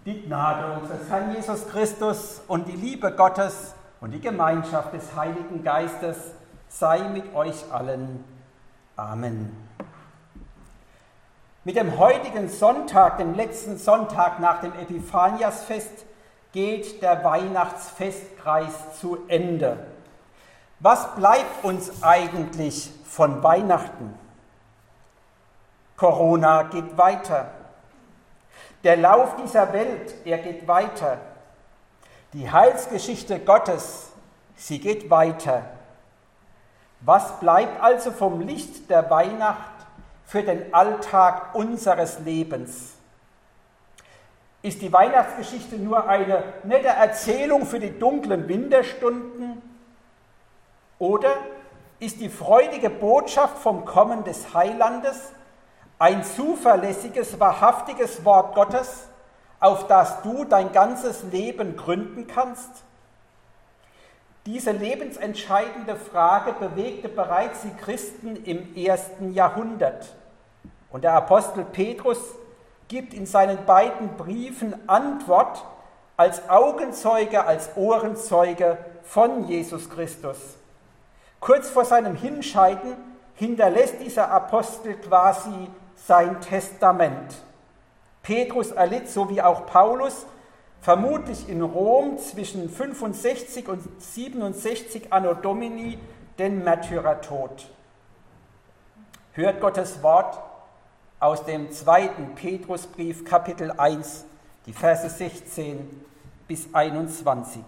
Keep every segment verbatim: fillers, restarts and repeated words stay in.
Die Gnade unseres Herrn Jesus Christus und die Liebe Gottes und die Gemeinschaft des Heiligen Geistes sei mit euch allen. Amen. Mit dem heutigen Sonntag, dem letzten Sonntag nach dem Epiphaniasfest, geht der Weihnachtsfestkreis zu Ende. Was bleibt uns eigentlich von Weihnachten? Corona geht weiter. Der Lauf dieser Welt, er geht weiter. Die Heilsgeschichte Gottes, sie geht weiter. Was bleibt also vom Licht der Weihnacht für den Alltag unseres Lebens? Ist die Weihnachtsgeschichte nur eine nette Erzählung für die dunklen Winterstunden? Oder ist die freudige Botschaft vom Kommen des Heilandes ein zuverlässiges, wahrhaftiges Wort Gottes, auf das du dein ganzes Leben gründen kannst? Diese lebensentscheidende Frage bewegte bereits die Christen im ersten Jahrhundert. Und der Apostel Petrus gibt in seinen beiden Briefen Antwort als Augenzeuge, als Ohrenzeuge von Jesus Christus. Kurz vor seinem Hinscheiden hinterlässt dieser Apostel quasi sein Testament. Petrus erlitt, so wie auch Paulus, vermutlich in Rom zwischen fünfundsechzig und siebenundsechzig Anno Domini den Märtyrertod. Hört Gottes Wort aus dem zweiten Petrusbrief, Kapitel eins, die Verse sechzehn bis einundzwanzig.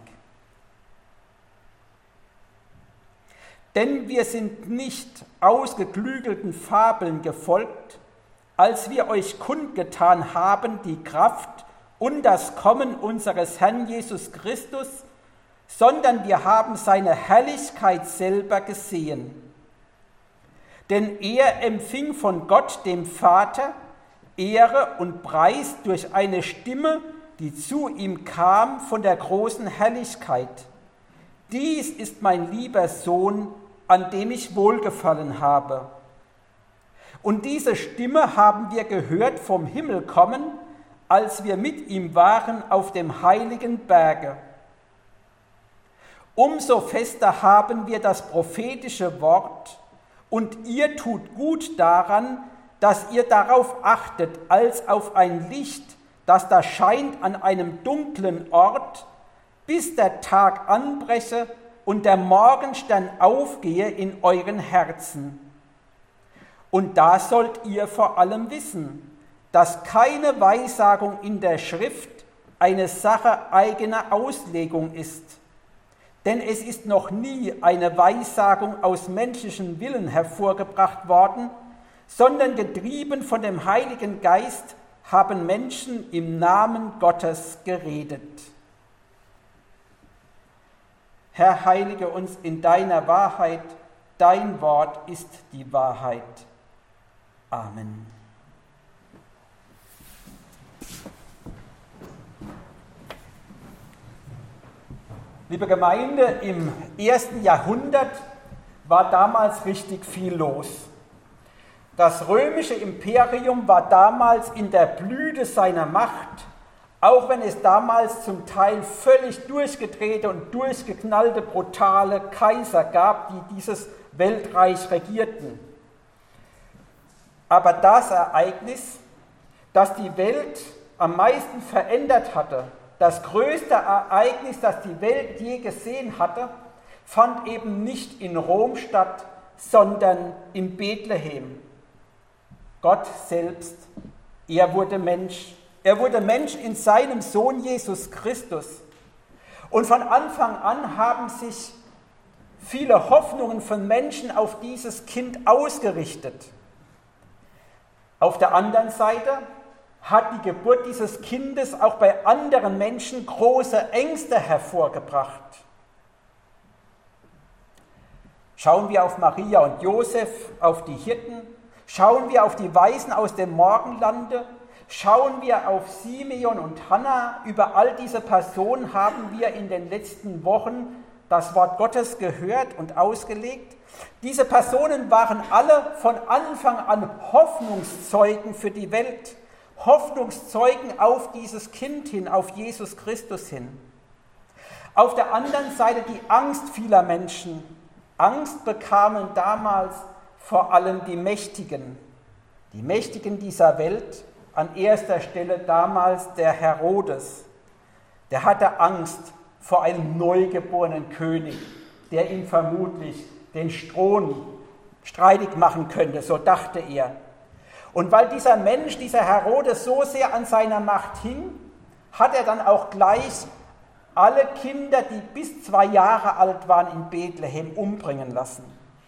Denn wir sind nicht ausgeklügelten Fabeln gefolgt, als wir euch kundgetan haben die Kraft und das Kommen unseres Herrn Jesus Christus, sondern wir haben seine Herrlichkeit selber gesehen. Denn er empfing von Gott, dem Vater, Ehre und Preis durch eine Stimme, die zu ihm kam von der großen Herrlichkeit. Dies ist mein lieber Sohn, an dem ich wohlgefallen habe. Und diese Stimme haben wir gehört vom Himmel kommen, als wir mit ihm waren auf dem heiligen Berge. Umso fester haben wir das prophetische Wort, und ihr tut gut daran, dass ihr darauf achtet, als auf ein Licht, das da scheint an einem dunklen Ort, bis der Tag anbreche und der Morgenstern aufgehe in euren Herzen. Und da sollt ihr vor allem wissen, dass keine Weissagung in der Schrift eine Sache eigener Auslegung ist. Denn es ist noch nie eine Weissagung aus menschlichen Willen hervorgebracht worden, sondern getrieben von dem Heiligen Geist haben Menschen im Namen Gottes geredet. Herr, heilige uns in deiner Wahrheit, dein Wort ist die Wahrheit. Amen. Liebe Gemeinde, im ersten Jahrhundert war damals richtig viel los. Das römische Imperium war damals in der Blüte seiner Macht, auch wenn es damals zum Teil völlig durchgedrehte und durchgeknallte, brutale Kaiser gab, die dieses Weltreich regierten. Aber das Ereignis, das die Welt am meisten verändert hatte, das größte Ereignis, das die Welt je gesehen hatte, fand eben nicht in Rom statt, sondern in Bethlehem. Gott selbst, er wurde Mensch. Er wurde Mensch in seinem Sohn Jesus Christus. Und von Anfang an haben sich viele Hoffnungen von Menschen auf dieses Kind ausgerichtet. Auf der anderen Seite hat die Geburt dieses Kindes auch bei anderen Menschen große Ängste hervorgebracht. Schauen wir auf Maria und Josef, auf die Hirten, schauen wir auf die Weisen aus dem Morgenlande, schauen wir auf Simeon und Hannah. Über all diese Personen haben wir in den letzten Wochen das Wort Gottes gehört und ausgelegt. Diese Personen waren alle von Anfang an Hoffnungszeugen für die Welt. Hoffnungszeugen auf dieses Kind hin, auf Jesus Christus hin. Auf der anderen Seite die Angst vieler Menschen. Angst bekamen damals vor allem die Mächtigen. Die Mächtigen dieser Welt, an erster Stelle damals der Herodes. Der hatte Angst vor einem neugeborenen König, der ihm vermutlich den Thron streitig machen könnte, so dachte er. Und weil dieser Mensch, dieser Herodes, so sehr an seiner Macht hing, hat er dann auch gleich alle Kinder, die bis zwei Jahre alt waren, in Bethlehem umbringen lassen.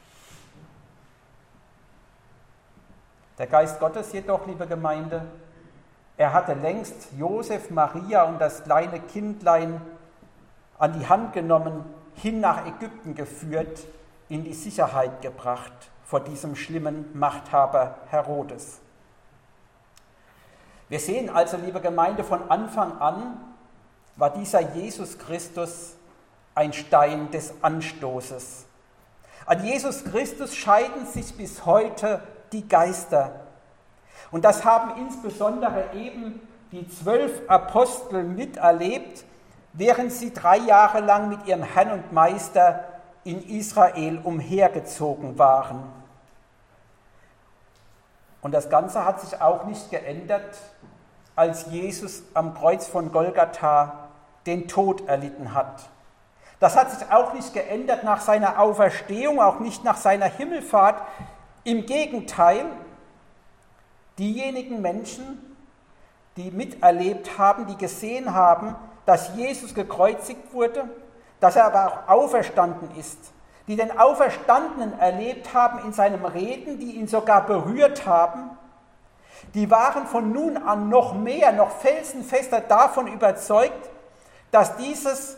Der Geist Gottes jedoch, liebe Gemeinde, er hatte längst Josef, Maria und das kleine Kindlein an die Hand genommen, hin nach Ägypten geführt, in die Sicherheit gebracht vor diesem schlimmen Machthaber Herodes. Wir sehen also, liebe Gemeinde, von Anfang an war dieser Jesus Christus ein Stein des Anstoßes. An Jesus Christus scheiden sich bis heute die Geister. Und das haben insbesondere eben die zwölf Apostel miterlebt, während sie drei Jahre lang mit ihrem Herrn und Meister in Israel umhergezogen waren. Und das Ganze hat sich auch nicht geändert, als Jesus am Kreuz von Golgatha den Tod erlitten hat. Das hat sich auch nicht geändert nach seiner Auferstehung, auch nicht nach seiner Himmelfahrt. Im Gegenteil, diejenigen Menschen, die miterlebt haben, die gesehen haben, dass Jesus gekreuzigt wurde, dass er aber auch auferstanden ist, die den Auferstandenen erlebt haben in seinem Reden, die ihn sogar berührt haben, die waren von nun an noch mehr, noch felsenfester davon überzeugt, dass dieses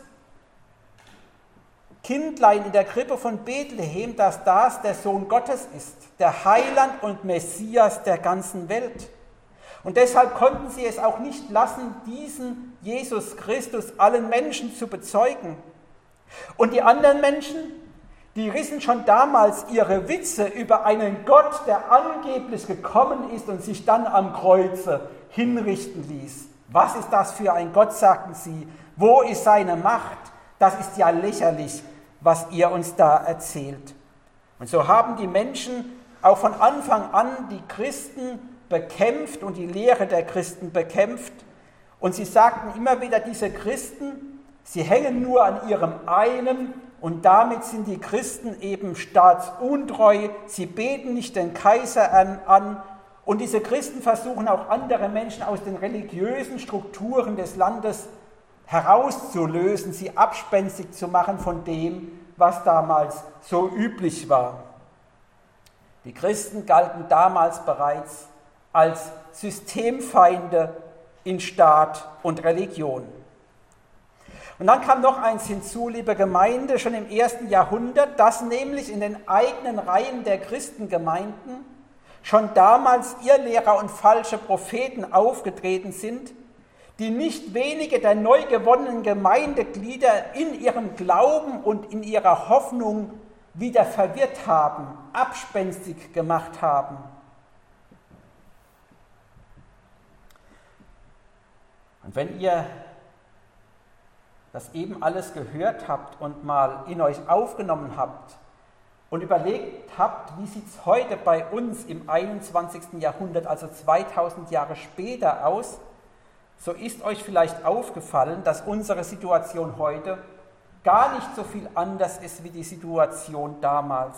Kindlein in der Krippe von Bethlehem, dass das der Sohn Gottes ist, der Heiland und Messias der ganzen Welt. Und deshalb konnten sie es auch nicht lassen, diesen Jesus Christus allen Menschen zu bezeugen. Und die anderen Menschen, die rissen schon damals ihre Witze über einen Gott, der angeblich gekommen ist und sich dann am Kreuze hinrichten ließ. Was ist das für ein Gott, sagten sie. Wo ist seine Macht? Das ist ja lächerlich, was ihr uns da erzählt. Und so haben die Menschen auch von Anfang an die Christen bekämpft und die Lehre der Christen bekämpft. Und sie sagten immer wieder, diese Christen, sie hängen nur an ihrem einen und damit sind die Christen eben staatsuntreu. Sie beten nicht den Kaiser an, an und diese Christen versuchen auch andere Menschen aus den religiösen Strukturen des Landes herauszulösen, sie abspenstig zu machen von dem, was damals so üblich war. Die Christen galten damals bereits als Systemfeinde in Staat und Religion. Und dann kam noch eins hinzu, liebe Gemeinde, schon im ersten Jahrhundert, dass nämlich in den eigenen Reihen der Christengemeinden schon damals Irrlehrer und falsche Propheten aufgetreten sind, die nicht wenige der neu gewonnenen Gemeindeglieder in ihrem Glauben und in ihrer Hoffnung wieder verwirrt haben, abspenstig gemacht haben. Und wenn ihr das eben alles gehört habt und mal in euch aufgenommen habt und überlegt habt, wie sieht es heute bei uns im einundzwanzigsten Jahrhundert, also zweitausend Jahre später aus, so ist euch vielleicht aufgefallen, dass unsere Situation heute gar nicht so viel anders ist wie die Situation damals.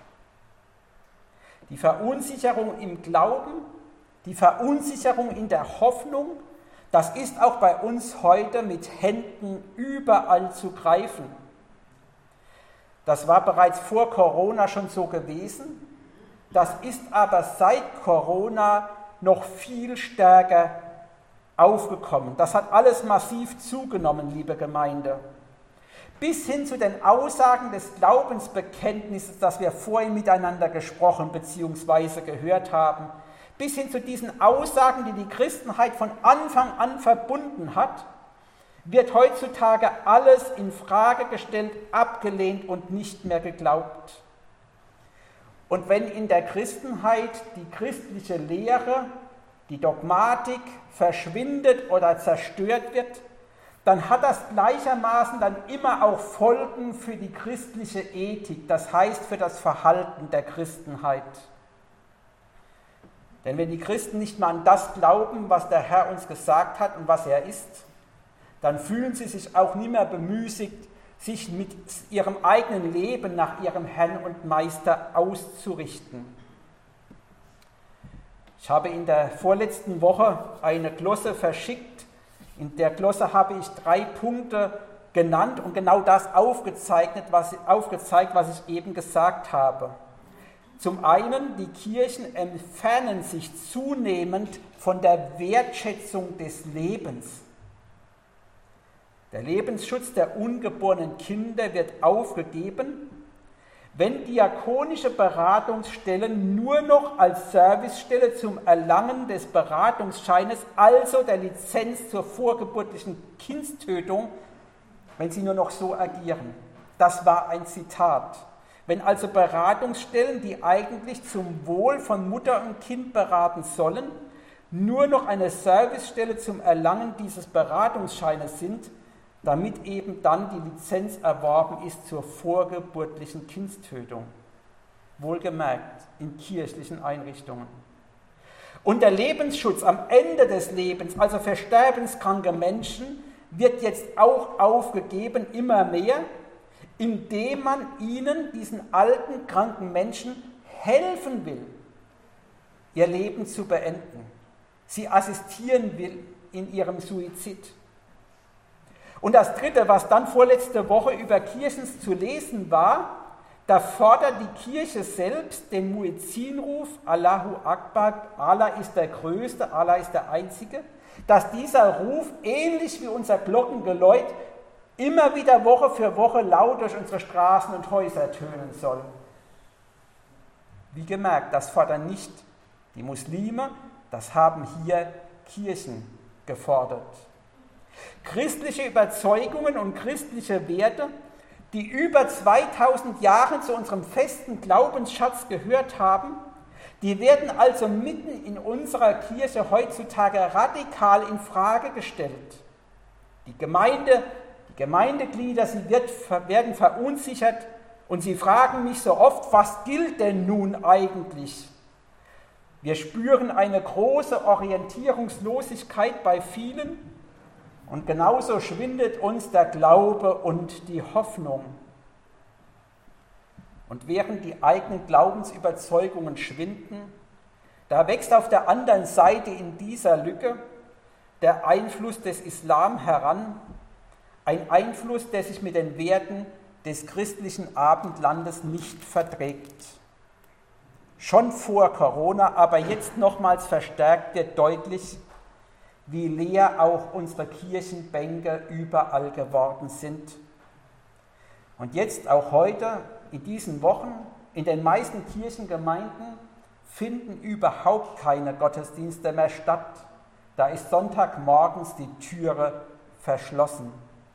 Die Verunsicherung im Glauben, die Verunsicherung in der Hoffnung, das ist auch bei uns heute mit Händen überall zu greifen. Das war bereits vor Corona schon so gewesen, das ist aber seit Corona noch viel stärker aufgekommen. Das hat alles massiv zugenommen, liebe Gemeinde. Bis hin zu den Aussagen des Glaubensbekenntnisses, das wir vorhin miteinander gesprochen bzw. gehört haben, bis hin zu diesen Aussagen, die die Christenheit von Anfang an verbunden hat, wird heutzutage alles in Frage gestellt, abgelehnt und nicht mehr geglaubt. Und wenn in der Christenheit die christliche Lehre die Dogmatik verschwindet oder zerstört wird, dann hat das gleichermaßen dann immer auch Folgen für die christliche Ethik, das heißt für das Verhalten der Christenheit. Denn wenn die Christen nicht mehr an das glauben, was der Herr uns gesagt hat und was er ist, dann fühlen sie sich auch nicht mehr bemüßigt, sich mit ihrem eigenen Leben nach ihrem Herrn und Meister auszurichten. Ich habe in der vorletzten Woche eine Glosse verschickt. In der Glosse habe ich drei Punkte genannt und genau das aufgezeichnet, was, aufgezeigt, was ich eben gesagt habe. Zum einen, die Kirchen entfernen sich zunehmend von der Wertschätzung des Lebens. Der Lebensschutz der ungeborenen Kinder wird aufgegeben, wenn diakonische Beratungsstellen nur noch als Servicestelle zum Erlangen des Beratungsscheines, also der Lizenz zur vorgeburtlichen Kindstötung, wenn sie nur noch so agieren. Das war ein Zitat. Wenn also Beratungsstellen, die eigentlich zum Wohl von Mutter und Kind beraten sollen, nur noch eine Servicestelle zum Erlangen dieses Beratungsscheines sind, damit eben dann die Lizenz erworben ist zur vorgeburtlichen Kindstötung. Wohlgemerkt, in kirchlichen Einrichtungen. Und der Lebensschutz am Ende des Lebens, also für sterbenskranke Menschen, wird jetzt auch aufgegeben, immer mehr, indem man ihnen, diesen alten, kranken Menschen, helfen will, ihr Leben zu beenden. Sie assistieren will in ihrem Suizid. Und das Dritte, was dann vorletzte Woche über Kirchens zu lesen war, da fordert die Kirche selbst den Muezzinruf, Allahu Akbar, Allah ist der Größte, Allah ist der Einzige, dass dieser Ruf, ähnlich wie unser Glockengeläut, immer wieder Woche für Woche laut durch unsere Straßen und Häuser tönen soll. Wie gemerkt, das fordern nicht die Muslime, das haben hier Kirchen gefordert. Christliche Überzeugungen und christliche Werte, die über zweitausend Jahre zu unserem festen Glaubensschatz gehört haben, die werden also mitten in unserer Kirche heutzutage radikal in Frage gestellt. Die Gemeinde, die Gemeindeglieder, sie wird, werden verunsichert und sie fragen mich so oft, was gilt denn nun eigentlich? Wir spüren eine große Orientierungslosigkeit bei vielen und genauso schwindet uns der Glaube und die Hoffnung. Und während die eigenen Glaubensüberzeugungen schwinden, da wächst auf der anderen Seite in dieser Lücke der Einfluss des Islam heran, ein Einfluss, der sich mit den Werten des christlichen Abendlandes nicht verträgt. Schon vor Corona, aber jetzt nochmals verstärkt wird deutlich, wie leer auch unsere Kirchenbänke überall geworden sind. Und jetzt auch heute, in diesen Wochen, in den meisten Kirchengemeinden finden überhaupt keine Gottesdienste mehr statt. Da ist Sonntagmorgens die Türe verschlossen.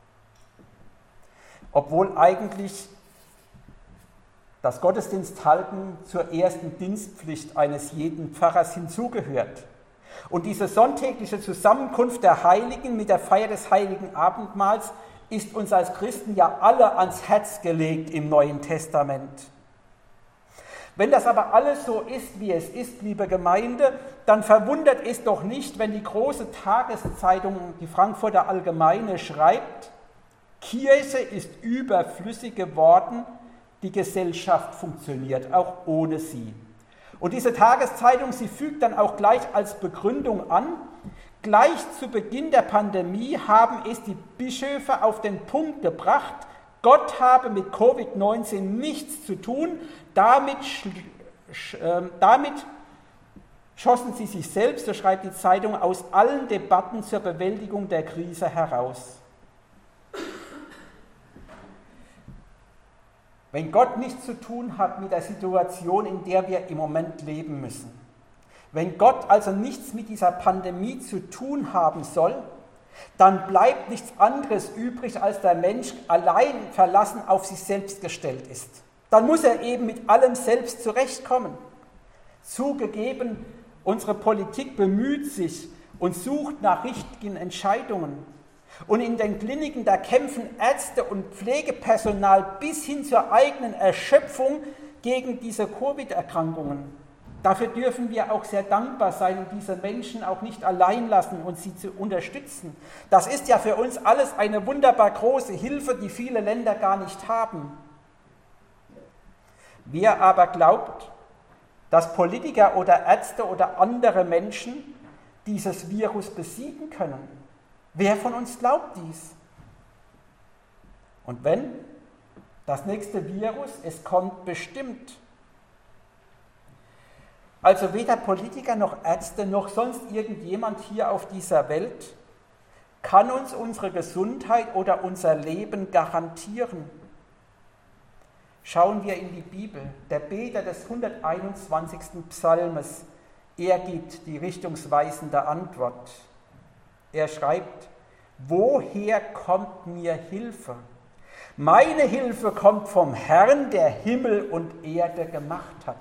Obwohl eigentlich das Gottesdiensthalten zur ersten Dienstpflicht eines jeden Pfarrers hinzugehört. Und diese sonntägliche Zusammenkunft der Heiligen mit der Feier des Heiligen Abendmahls ist uns als Christen ja alle ans Herz gelegt im Neuen Testament. Wenn das aber alles so ist, wie es ist, liebe Gemeinde, dann verwundert es doch nicht, wenn die große Tageszeitung, die Frankfurter Allgemeine, schreibt, Kirche ist überflüssig geworden, die Gesellschaft funktioniert auch ohne sie. Und diese Tageszeitung, sie fügt dann auch gleich als Begründung an, gleich zu Beginn der Pandemie haben es die Bischöfe auf den Punkt gebracht, Gott habe mit Covid neunzehn nichts zu tun, damit, äh, damit schossen sie sich selbst, so schreibt die Zeitung, aus allen Debatten zur Bewältigung der Krise heraus. Wenn Gott nichts zu tun hat mit der Situation, in der wir im Moment leben müssen, wenn Gott also nichts mit dieser Pandemie zu tun haben soll, dann bleibt nichts anderes übrig, als der Mensch allein verlassen auf sich selbst gestellt ist. Dann muss er eben mit allem selbst zurechtkommen. Zugegeben, Unsere Politik bemüht sich und sucht nach richtigen Entscheidungen. Und in den Kliniken, da kämpfen Ärzte und Pflegepersonal bis hin zur eigenen Erschöpfung gegen diese Covid-Erkrankungen. Dafür dürfen wir auch sehr dankbar sein und diese Menschen auch nicht allein lassen und sie zu unterstützen. Das ist ja für uns alles eine wunderbar große Hilfe, die viele Länder gar nicht haben. Wer aber glaubt, dass Politiker oder Ärzte oder andere Menschen dieses Virus besiegen können? Wer von uns glaubt dies? Und wenn? Das nächste Virus, es kommt bestimmt. Also weder Politiker noch Ärzte noch sonst irgendjemand hier auf dieser Welt kann uns unsere Gesundheit oder unser Leben garantieren. Schauen wir in die Bibel. Der Beter des hunderteinundzwanzigsten Psalmes, er gibt die richtungsweisende Antwort. Er schreibt: Woher kommt mir Hilfe? Meine Hilfe kommt vom Herrn, der Himmel und Erde gemacht hat.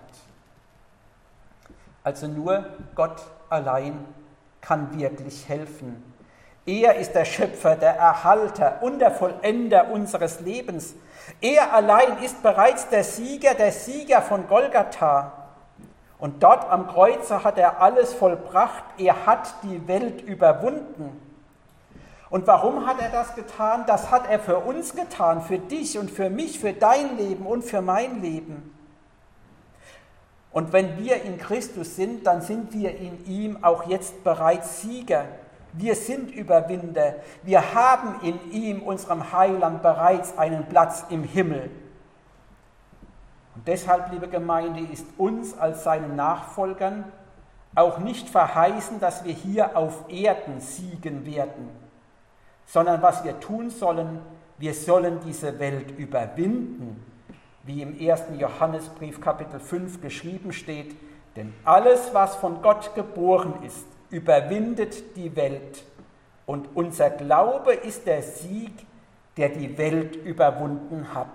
Also nur Gott allein kann wirklich helfen. Er ist der Schöpfer, der Erhalter und der Vollender unseres Lebens. Er allein ist bereits der Sieger, der Sieger von Golgatha. Und dort am Kreuze hat er alles vollbracht. Er hat die Welt überwunden. Und warum hat er das getan? Das hat er für uns getan, für dich und für mich, für dein Leben und für mein Leben. Und wenn wir in Christus sind, dann sind wir in ihm auch jetzt bereits Sieger. Wir sind Überwinder. Wir haben in ihm, unserem Heiland, bereits einen Platz im Himmel. Und deshalb, liebe Gemeinde, ist uns als seinen Nachfolgern auch nicht verheißen, dass wir hier auf Erden siegen werden, sondern was wir tun sollen, wir sollen diese Welt überwinden, wie im ersten Johannesbrief Kapitel fünf geschrieben steht, denn alles, was von Gott geboren ist, überwindet die Welt. Und unser Glaube ist der Sieg, der die Welt überwunden hat.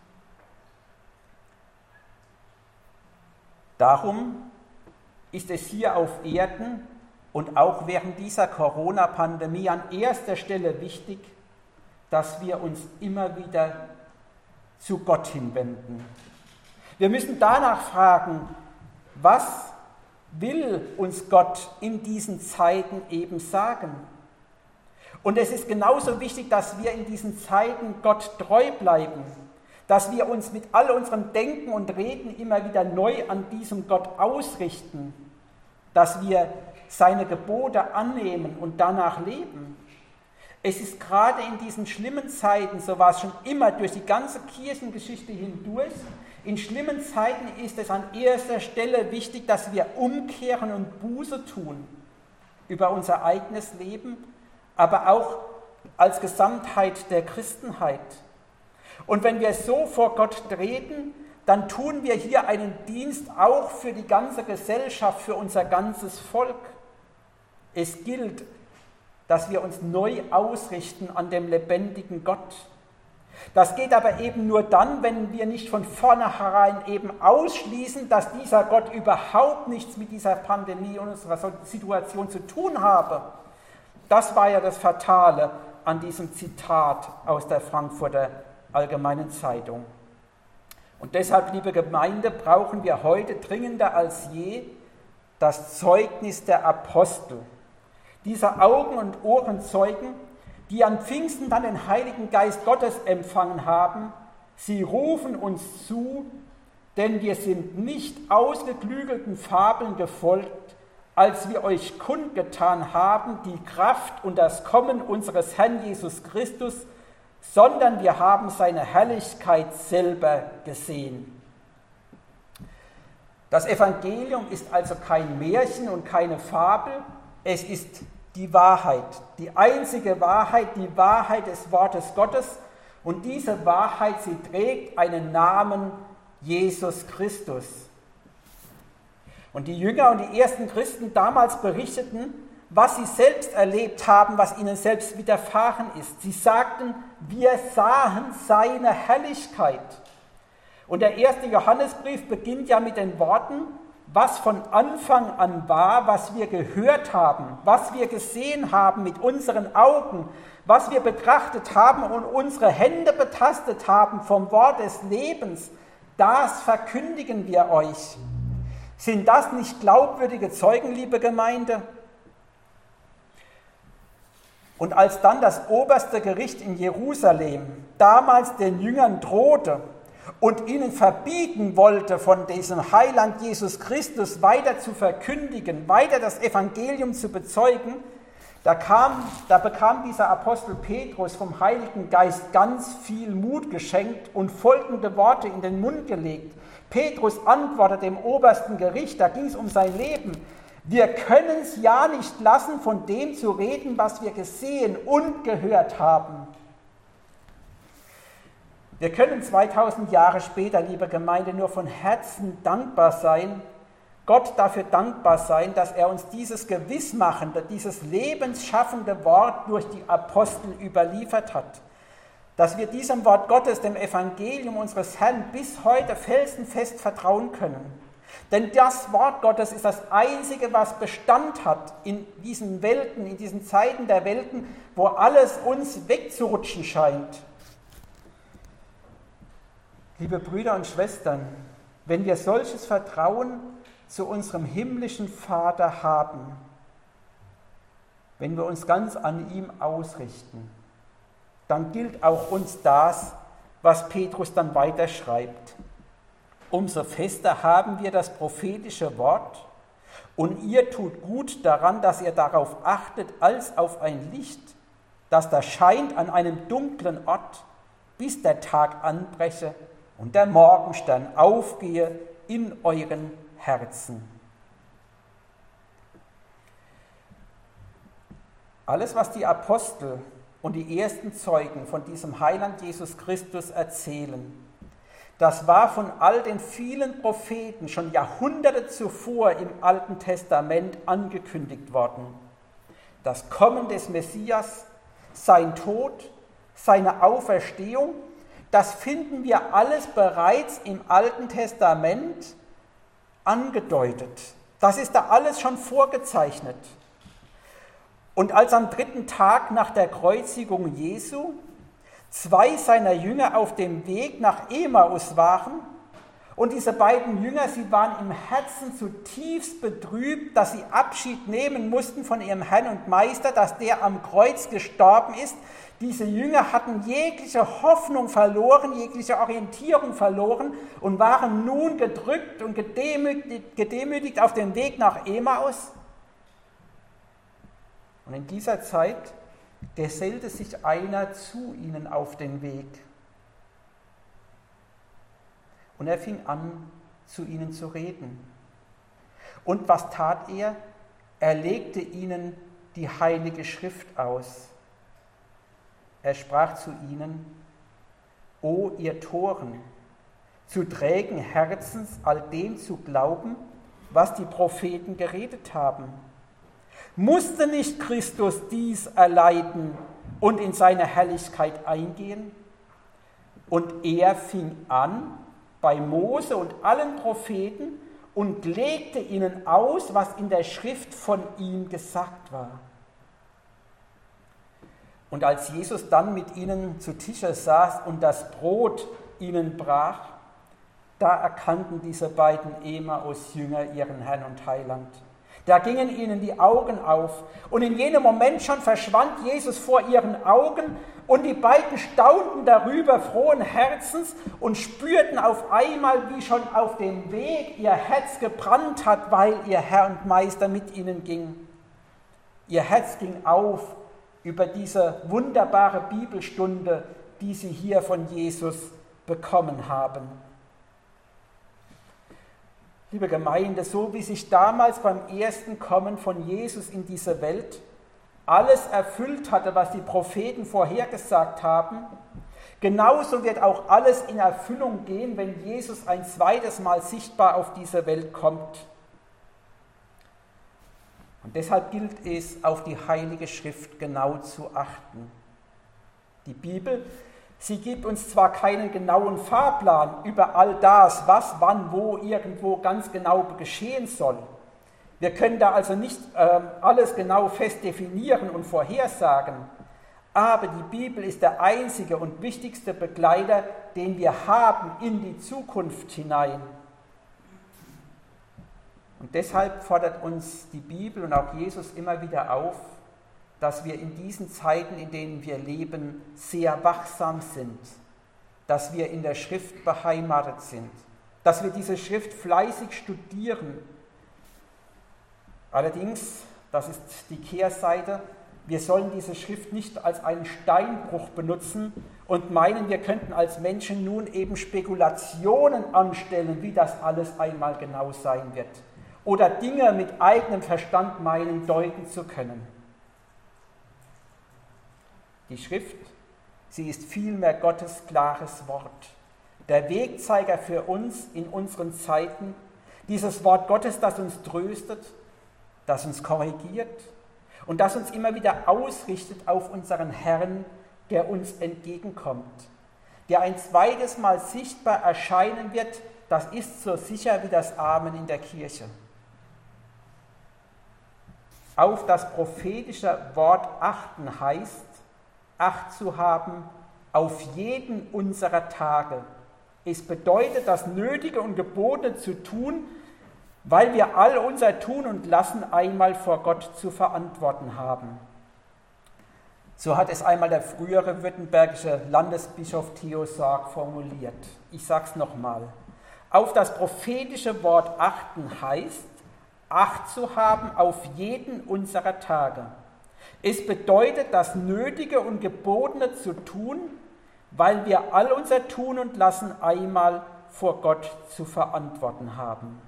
Darum ist es hier auf Erden und auch während dieser Corona-Pandemie an erster Stelle wichtig, dass wir uns immer wieder zu Gott hinwenden. Wir müssen danach fragen, was will uns Gott in diesen Zeiten eben sagen? Und es ist genauso wichtig, dass wir in diesen Zeiten Gott treu bleiben, dass wir uns mit all unserem Denken und Reden immer wieder neu an diesem Gott ausrichten, dass wir seine Gebote annehmen und danach leben. Es ist gerade in diesen schlimmen Zeiten, so war es schon immer durch die ganze Kirchengeschichte hindurch, in schlimmen Zeiten ist es an erster Stelle wichtig, dass wir umkehren und Buße tun über unser eigenes Leben, aber auch als Gesamtheit der Christenheit. Und wenn wir so vor Gott treten, dann tun wir hier einen Dienst auch für die ganze Gesellschaft, für unser ganzes Volk. Es gilt, dass wir uns neu ausrichten an dem lebendigen Gott. Das geht aber eben nur dann, wenn wir nicht von vornherein eben ausschließen, dass dieser Gott überhaupt nichts mit dieser Pandemie und unserer Situation zu tun habe. Das war ja das Fatale an diesem Zitat aus der Frankfurter Allgemeinen Zeitung. Und deshalb, liebe Gemeinde, brauchen wir heute dringender als je das Zeugnis der Apostel. Diese Augen- und Ohrenzeugen, die an Pfingsten dann den Heiligen Geist Gottes empfangen haben, sie rufen uns zu, denn wir sind nicht ausgeklügelten Fabeln gefolgt, als wir euch kundgetan haben, die Kraft und das Kommen unseres Herrn Jesus Christus, sondern wir haben seine Herrlichkeit selber gesehen. Das Evangelium ist also kein Märchen und keine Fabel, es ist die Wahrheit, die einzige Wahrheit, die Wahrheit des Wortes Gottes. Und diese Wahrheit, sie trägt einen Namen, Jesus Christus. Und die Jünger und die ersten Christen damals berichteten, was sie selbst erlebt haben, was ihnen selbst widerfahren ist. Sie sagten, wir sahen seine Herrlichkeit. Und der erste Johannesbrief beginnt ja mit den Worten, was von Anfang an war, was wir gehört haben, was wir gesehen haben mit unseren Augen, was wir betrachtet haben und unsere Hände betastet haben vom Wort des Lebens, das verkündigen wir euch. Sind das nicht glaubwürdige Zeugen, liebe Gemeinde? Und als dann das oberste Gericht in Jerusalem damals den Jüngern drohte und ihnen verbieten wollte, von diesem Heiland Jesus Christus weiter zu verkündigen, weiter das Evangelium zu bezeugen, da, kam, da bekam dieser Apostel Petrus vom Heiligen Geist ganz viel Mut geschenkt und folgende Worte in den Mund gelegt. Petrus antwortet dem obersten Gericht, da ging es um sein Leben: Wir können es ja nicht lassen, von dem zu reden, was wir gesehen und gehört haben. Wir können zweitausend Jahre später, liebe Gemeinde, nur von Herzen dankbar sein, Gott dafür dankbar sein, dass er uns dieses gewissmachende, dieses lebensschaffende Wort durch die Apostel überliefert hat. Dass wir diesem Wort Gottes, dem Evangelium unseres Herrn, bis heute felsenfest vertrauen können. Denn das Wort Gottes ist das Einzige, was Bestand hat in diesen Welten, in diesen Zeiten der Welten, wo alles uns wegzurutschen scheint. Liebe Brüder und Schwestern, wenn wir solches Vertrauen zu unserem himmlischen Vater haben, wenn wir uns ganz an ihm ausrichten, dann gilt auch uns das, was Petrus dann weiterschreibt. Umso fester haben wir das prophetische Wort, und ihr tut gut daran, dass ihr darauf achtet, als auf ein Licht, das da scheint an einem dunklen Ort, bis der Tag anbreche und der Morgenstern aufgehe in euren Herzen. Alles, was die Apostel und die ersten Zeugen von diesem Heiland Jesus Christus erzählen, das war von all den vielen Propheten schon Jahrhunderte zuvor im Alten Testament angekündigt worden. Das Kommen des Messias, sein Tod, seine Auferstehung, das finden wir alles bereits im Alten Testament angedeutet. Das ist da alles schon vorgezeichnet. Und als am dritten Tag nach der Kreuzigung Jesu zwei seiner Jünger auf dem Weg nach Emmaus waren, und diese beiden Jünger, sie waren im Herzen zutiefst betrübt, dass sie Abschied nehmen mussten von ihrem Herrn und Meister, dass der am Kreuz gestorben ist. Diese Jünger hatten jegliche Hoffnung verloren, jegliche Orientierung verloren und waren nun gedrückt und gedemütigt, gedemütigt auf dem Weg nach Emmaus. Und in dieser Zeit gesellte sich einer zu ihnen auf den Weg. Und er fing an, zu ihnen zu reden. Und was tat er? Er legte ihnen die Heilige Schrift aus. Er sprach zu ihnen: O ihr Toren, zu trägen Herzens, all dem zu glauben, was die Propheten geredet haben. Musste nicht Christus dies erleiden und in seine Herrlichkeit eingehen? Und er fing an bei Mose und allen Propheten und legte ihnen aus, was in der Schrift von ihm gesagt war. Und als Jesus dann mit ihnen zu Tische saß und das Brot ihnen brach, da erkannten diese beiden Emmaus-Jünger ihren Herrn und Heiland. Da gingen ihnen die Augen auf, und in jenem Moment schon verschwand Jesus vor ihren Augen, und die beiden staunten darüber frohen Herzens und spürten auf einmal, wie schon auf dem Weg ihr Herz gebrannt hat, weil ihr Herr und Meister mit ihnen ging. Ihr Herz ging auf über diese wunderbare Bibelstunde, die sie hier von Jesus bekommen haben. Liebe Gemeinde, so wie sich damals beim ersten Kommen von Jesus in diese Welt alles erfüllt hatte, was die Propheten vorhergesagt haben, genauso wird auch alles in Erfüllung gehen, wenn Jesus ein zweites Mal sichtbar auf diese Welt kommt. Und deshalb gilt es, auf die Heilige Schrift genau zu achten. Die Bibel, Sie gibt uns zwar keinen genauen Fahrplan über all das, was, wann, wo, irgendwo ganz genau geschehen soll. Wir können da also nicht äh, alles genau fest definieren und vorhersagen, aber die Bibel ist der einzige und wichtigste Begleiter, den wir haben in die Zukunft hinein. Und deshalb fordert uns die Bibel und auch Jesus immer wieder auf, dass wir in diesen Zeiten, in denen wir leben, sehr wachsam sind, dass wir in der Schrift beheimatet sind, dass wir diese Schrift fleißig studieren. Allerdings, das ist die Kehrseite, wir sollen diese Schrift nicht als einen Steinbruch benutzen und meinen, wir könnten als Menschen nun eben Spekulationen anstellen, wie das alles einmal genau sein wird, oder Dinge mit eigenem Verstand meinen, deuten zu können. Die Schrift, sie ist vielmehr Gottes klares Wort, der Wegzeiger für uns in unseren Zeiten, dieses Wort Gottes, das uns tröstet, das uns korrigiert und das uns immer wieder ausrichtet auf unseren Herrn, der uns entgegenkommt, der ein zweites Mal sichtbar erscheinen wird, das ist so sicher wie das Amen in der Kirche. Auf das prophetische Wort achten heißt, Acht zu haben auf jeden unserer Tage. Es bedeutet, das Nötige und Gebotene zu tun, weil wir all unser Tun und Lassen einmal vor Gott zu verantworten haben. So hat es einmal der frühere württembergische Landesbischof Theo Sorg formuliert. Ich sage es nochmal. Auf das prophetische Wort achten heißt, Acht zu haben auf jeden unserer Tage. Es bedeutet, das Nötige und Gebotene zu tun, weil wir all unser Tun und Lassen einmal vor Gott zu verantworten haben.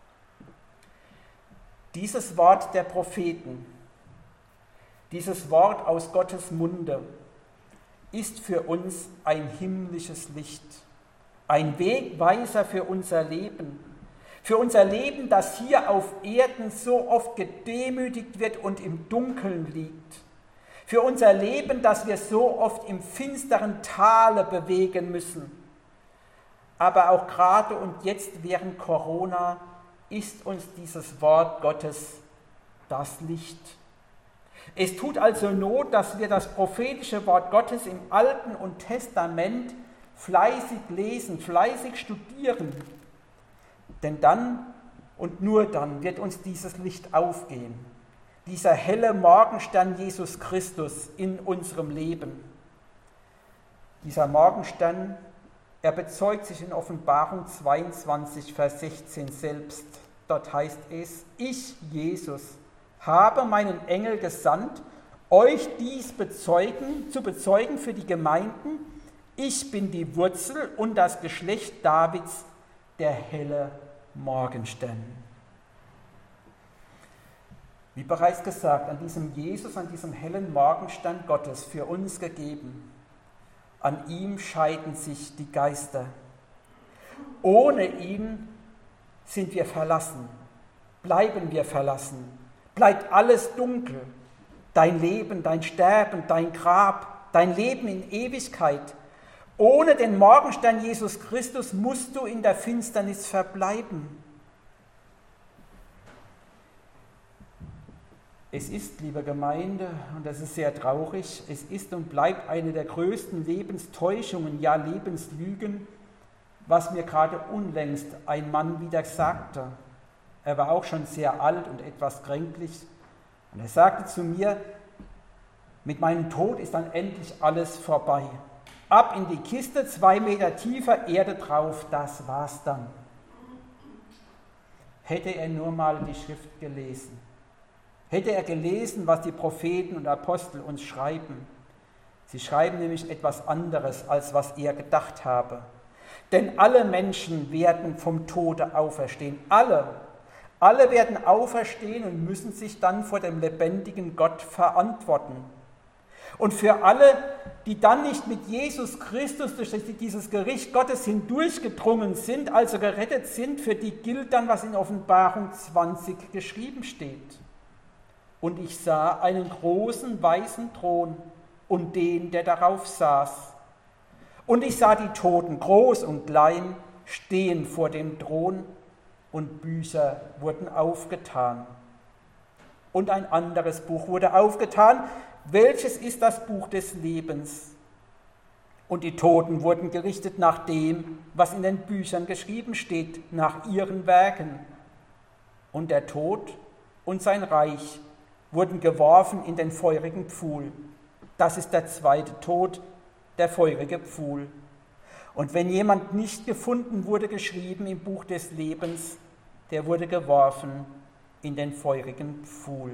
Dieses Wort der Propheten, dieses Wort aus Gottes Munde, ist für uns ein himmlisches Licht, ein Wegweiser für unser Leben, für unser Leben, das hier auf Erden so oft gedemütigt wird und im Dunkeln liegt, für unser Leben, das wir so oft im finsteren Tale bewegen müssen. Aber auch gerade und jetzt während Corona ist uns dieses Wort Gottes das Licht. Es tut also Not, dass wir das prophetische Wort Gottes im Alten und Testament fleißig lesen, fleißig studieren. Denn dann und nur dann wird uns dieses Licht aufgehen, dieser helle Morgenstern Jesus Christus in unserem Leben. Dieser Morgenstern, er bezeugt sich in Offenbarung zweiundzwanzig, Vers sechzehn selbst. Dort heißt es, ich, Jesus, habe meinen Engel gesandt, euch dies bezeugen, zu bezeugen für die Gemeinden. Ich bin die Wurzel und das Geschlecht Davids, der helle Morgenstern. Wie bereits gesagt, an diesem Jesus, an diesem hellen Morgenstern Gottes für uns gegeben, an ihm scheiden sich die Geister. Ohne ihn sind wir verlassen, bleiben wir verlassen, bleibt alles dunkel, dein Leben, dein Sterben, dein Grab, dein Leben in Ewigkeit. Ohne den Morgenstern Jesus Christus musst du in der Finsternis verbleiben. Es ist, liebe Gemeinde, und das ist sehr traurig, es ist und bleibt eine der größten Lebenstäuschungen, ja Lebenslügen, was mir gerade unlängst ein Mann wieder sagte. Er war auch schon sehr alt und etwas kränklich. Und er sagte zu mir, mit meinem Tod ist dann endlich alles vorbei. Ab in die Kiste, zwei Meter tiefer, Erde drauf, das war's dann. Hätte er nur mal die Schrift gelesen. Hätte er gelesen, was die Propheten und Apostel uns schreiben. Sie schreiben nämlich etwas anderes, als was er gedacht habe. Denn alle Menschen werden vom Tode auferstehen. Alle. Alle werden auferstehen und müssen sich dann vor dem lebendigen Gott verantworten. Und für alle, die dann nicht mit Jesus Christus durch dieses Gericht Gottes hindurchgedrungen sind, also gerettet sind, für die gilt dann, was in Offenbarung zwanzig geschrieben steht. Und ich sah einen großen weißen Thron und den, der darauf saß. Und ich sah die Toten, groß und klein, stehen vor dem Thron, und Bücher wurden aufgetan. Und ein anderes Buch wurde aufgetan, welches ist das Buch des Lebens. Und die Toten wurden gerichtet nach dem, was in den Büchern geschrieben steht, nach ihren Werken. Und der Tod und sein Reich wurden geworfen in den feurigen Pfuhl. Das ist der zweite Tod, der feurige Pfuhl. Und wenn jemand nicht gefunden wurde, geschrieben im Buch des Lebens, der wurde geworfen in den feurigen Pfuhl.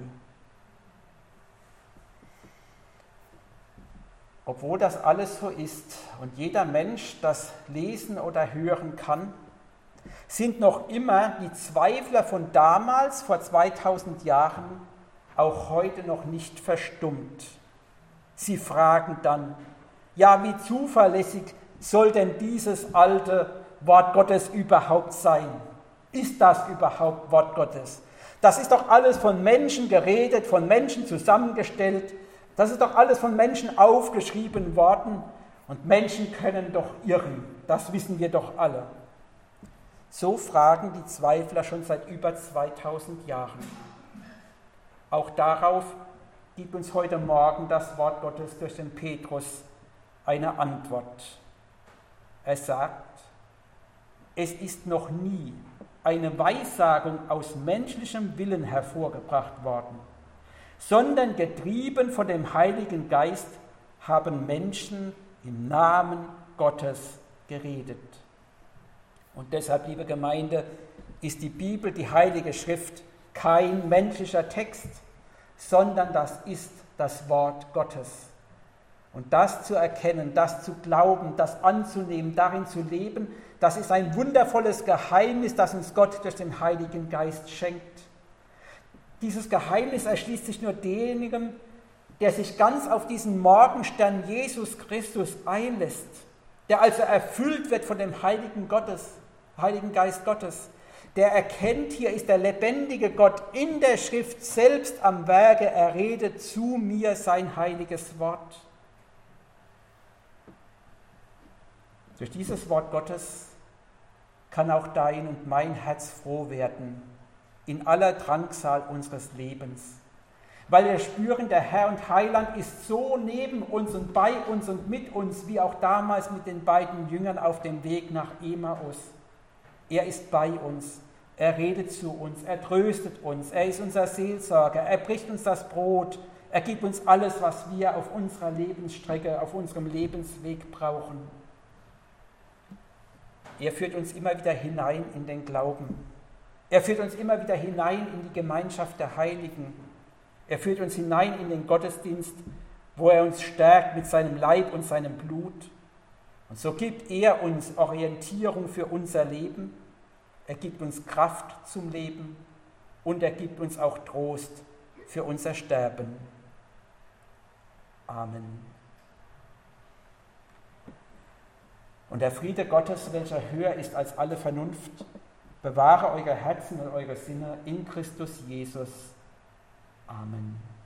Obwohl das alles so ist und jeder Mensch das lesen oder hören kann, sind noch immer die Zweifler von damals, vor zweitausend Jahren, auch heute noch nicht verstummt. Sie fragen dann, ja, wie zuverlässig soll denn dieses alte Wort Gottes überhaupt sein? Ist das überhaupt Wort Gottes? Das ist doch alles von Menschen geredet, von Menschen zusammengestellt. Das ist doch alles von Menschen aufgeschrieben worden. Und Menschen können doch irren. Das wissen wir doch alle. So fragen die Zweifler schon seit über zweitausend Jahren. Auch darauf gibt uns heute Morgen das Wort Gottes durch den Petrus eine Antwort. Er sagt, es ist noch nie eine Weissagung aus menschlichem Willen hervorgebracht worden, sondern getrieben von dem Heiligen Geist haben Menschen im Namen Gottes geredet. Und deshalb, liebe Gemeinde, ist die Bibel, die Heilige Schrift, kein menschlicher Text, sondern das ist das Wort Gottes. Und das zu erkennen, das zu glauben, das anzunehmen, darin zu leben, das ist ein wundervolles Geheimnis, das uns Gott durch den Heiligen Geist schenkt. Dieses Geheimnis erschließt sich nur demjenigen, der sich ganz auf diesen Morgenstern Jesus Christus einlässt, der also erfüllt wird von dem Heiligen Gottes, Heiligen Geist Gottes, der erkennt, hier ist der lebendige Gott in der Schrift selbst am Werke, er redet zu mir sein heiliges Wort. Durch dieses Wort Gottes kann auch dein und mein Herz froh werden in aller Drangsal unseres Lebens, weil wir spüren, der Herr und Heiland ist so neben uns und bei uns und mit uns, wie auch damals mit den beiden Jüngern auf dem Weg nach Emmaus. Er ist bei uns, er redet zu uns, er tröstet uns, er ist unser Seelsorger, er bricht uns das Brot, er gibt uns alles, was wir auf unserer Lebensstrecke, auf unserem Lebensweg brauchen. Er führt uns immer wieder hinein in den Glauben. Er führt uns immer wieder hinein in die Gemeinschaft der Heiligen. Er führt uns hinein in den Gottesdienst, wo er uns stärkt mit seinem Leib und seinem Blut. Und so gibt er uns Orientierung für unser Leben. Er gibt uns Kraft zum Leben und er gibt uns auch Trost für unser Sterben. Amen. Und der Friede Gottes, welcher höher ist als alle Vernunft, bewahre eure Herzen und eure Sinne in Christus Jesus. Amen.